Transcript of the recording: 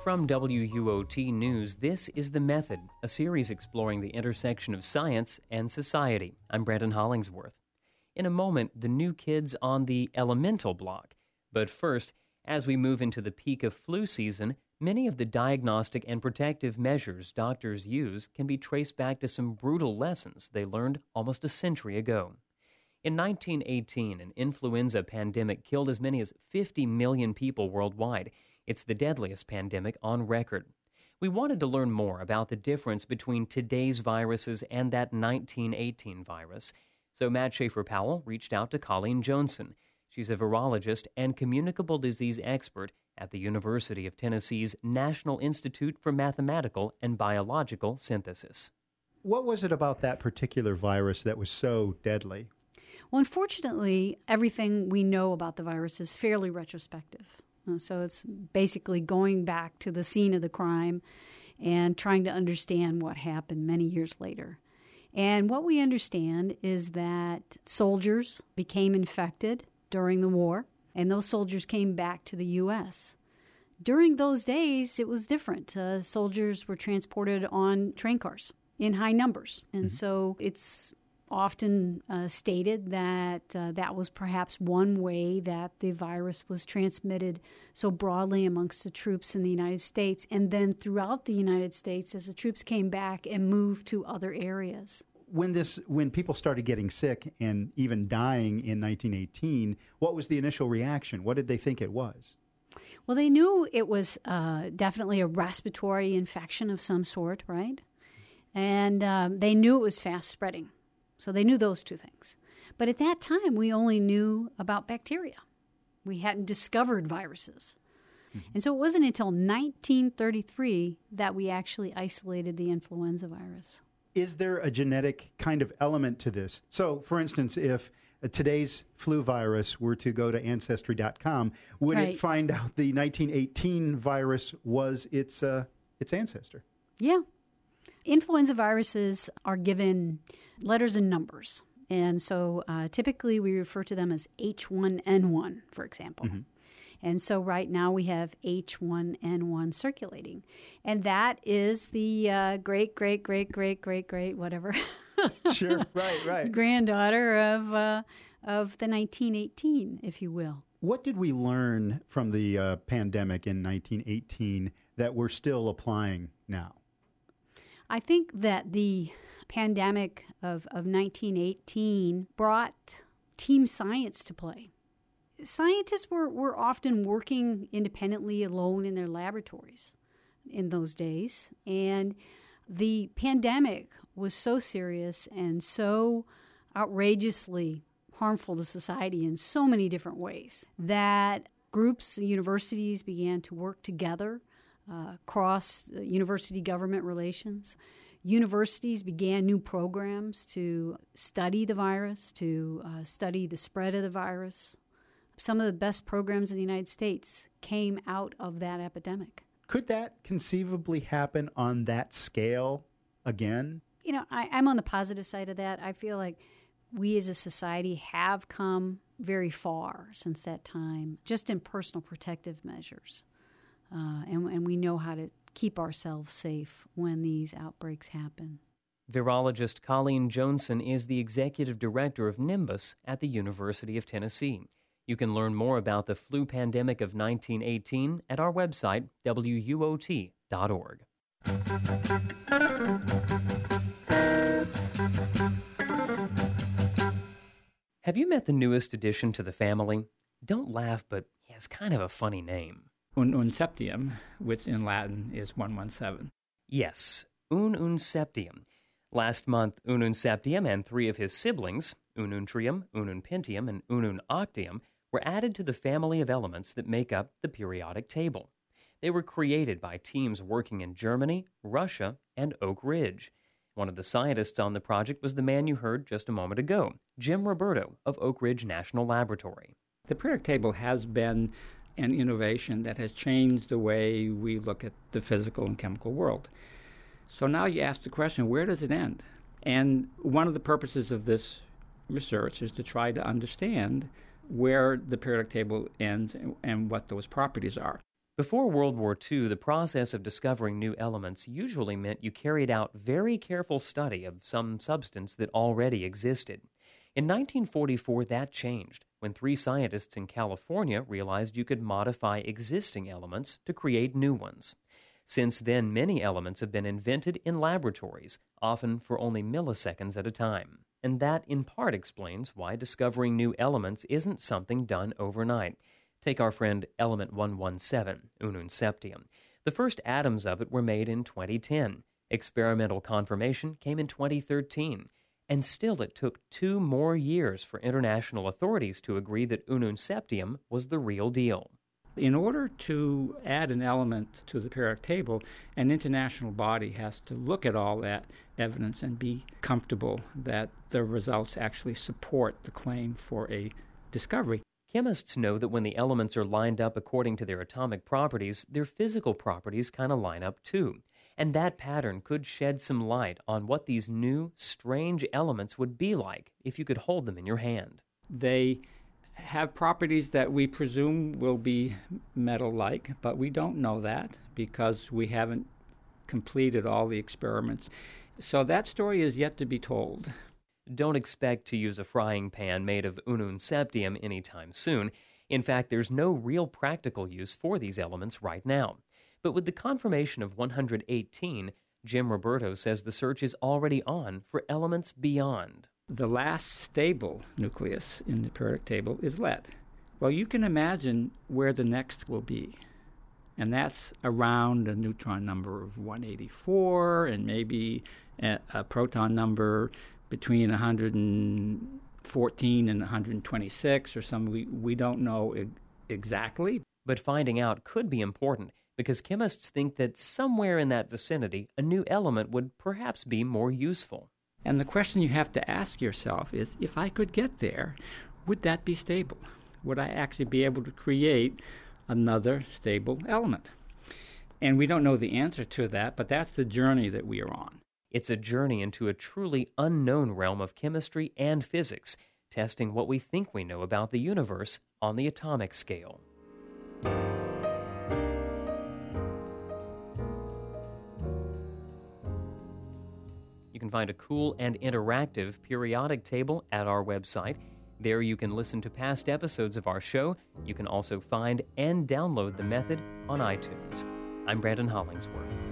From WUOT News, this is The Method, a series exploring the intersection of science and society. I'm Brandon Hollingsworth. In a moment, the new kids on the elemental block. But first, as we move into the peak of flu season, many of the diagnostic and protective measures doctors use can be traced back to some brutal lessons they learned almost a century ago. In 1918, an influenza pandemic killed as many as 50 million people worldwide. It's the deadliest pandemic on record. We wanted to learn more about the difference between today's viruses and that 1918 virus. So Matt Schaefer-Powell reached out to Colleen Johnson. She's a virologist and communicable disease expert at the University of Tennessee's National Institute for Mathematical and Biological Synthesis. What was it about that particular virus that was so deadly? Well, unfortunately, everything we know about the virus is fairly retrospective. So it's basically going back to the scene of the crime and trying to understand what happened many years later. And what we understand is that soldiers became infected during the war, and those soldiers came back to the U.S. During those days, it was different. Soldiers were transported on train cars in high numbers. And so it's often stated that that was perhaps one way that the virus was transmitted so broadly amongst the troops in the United States and then throughout the United States as the troops came back and moved to other areas. When people started getting sick and even dying in 1918, what was the initial reaction? What did they think it was? Well, they knew it was definitely a respiratory infection of some sort, right? And they knew it was fast spreading. So they knew those two things. But at that time, we only knew about bacteria. We hadn't discovered viruses. And so it wasn't until 1933 that we actually isolated the influenza virus. Is there a genetic kind of element to this? So, for instance, if today's flu virus were to go to Ancestry.com, would it find out the 1918 virus was its ancestor? Yeah. Influenza viruses are given letters and numbers. And so typically we refer to them as H1N1, for example. And so right now we have H1N1 circulating. And that is the great, whatever. Sure, right. Granddaughter of the 1918, if you will. What did we learn from the pandemic in 1918 that we're still applying now? I think that the pandemic of 1918 brought team science to play. Scientists were often working independently alone in their laboratories in those days. And the pandemic was so serious and so outrageously harmful to society in so many different ways that groups, universities began to work together across university government relations. Universities began new programs to study the virus, to study the spread of the virus. Some of the best programs in the United States came out of that epidemic. Could that conceivably happen on that scale again? You know, I'm on the positive side of that. I feel like we as a society have come very far since that time, just in personal protective measures. And we know how to keep ourselves safe when these outbreaks happen. Virologist Colleen Johnson is the executive director of Nimbus at the University of Tennessee. You can learn more about the flu pandemic of 1918 at our website, wuot.org. Have you met the newest addition to the family? Don't laugh, but he has kind of a funny name. Septium, which in Latin is 117. Yes, Septium. Last month, Septium and three of his siblings, Trium, Pentium, and Octium, were added to the family of elements that make up the periodic table. They were created by teams working in Germany, Russia, and Oak Ridge. One of the scientists on the project was the man you heard just a moment ago, Jim Roberto of Oak Ridge National Laboratory. The periodic table has been an innovation that has changed the way we look at the physical and chemical world. So now you ask the question, where does it end? And one of the purposes of this research is to try to understand where the periodic table ends and what those properties are. Before World War II, the process of discovering new elements usually meant you carried out very careful study of some substance that already existed. In 1944, that changed when 3 scientists in California realized you could modify existing elements to create new ones. Since then, many elements have been invented in laboratories, often for only milliseconds at a time. And that in part explains why discovering new elements isn't something done overnight. Take our friend element 117, Unum Septium. The first atoms of it were made in 2010. Experimental confirmation came in 2013. And still it took 2 more years for international authorities to agree that Unum Septium was the real deal. In order to add an element to the periodic table, an international body has to look at all that evidence and be comfortable that the results actually support the claim for a discovery. Chemists know that when the elements are lined up according to their atomic properties, their physical properties kind of line up too. And that pattern could shed some light on what these new, strange elements would be like if you could hold them in your hand. They have properties that we presume will be metal-like, but we don't know that because we haven't completed all the experiments. So that story is yet to be told. Don't expect to use a frying pan made of Unum Septium anytime soon. In fact, there's no real practical use for these elements right now. But with the confirmation of 118, Jim Roberto says the search is already on for elements beyond. The last stable nucleus in the periodic table is lead. Well, you can imagine where the next will be. And that's around a neutron number of 184 and maybe a proton number between 114 and 126 or something. We don't know exactly. But finding out could be important because chemists think that somewhere in that vicinity, a new element would perhaps be more useful. And the question you have to ask yourself is, if I could get there, would that be stable? Would I actually be able to create another stable element? And we don't know the answer to that, but that's the journey that we are on. It's a journey into a truly unknown realm of chemistry and physics, testing what we think we know about the universe on the atomic scale. You can find a cool and interactive periodic table at our website. There you can listen to past episodes of our show. You can also find and download the method on iTunes. I'm Brandon Hollingsworth.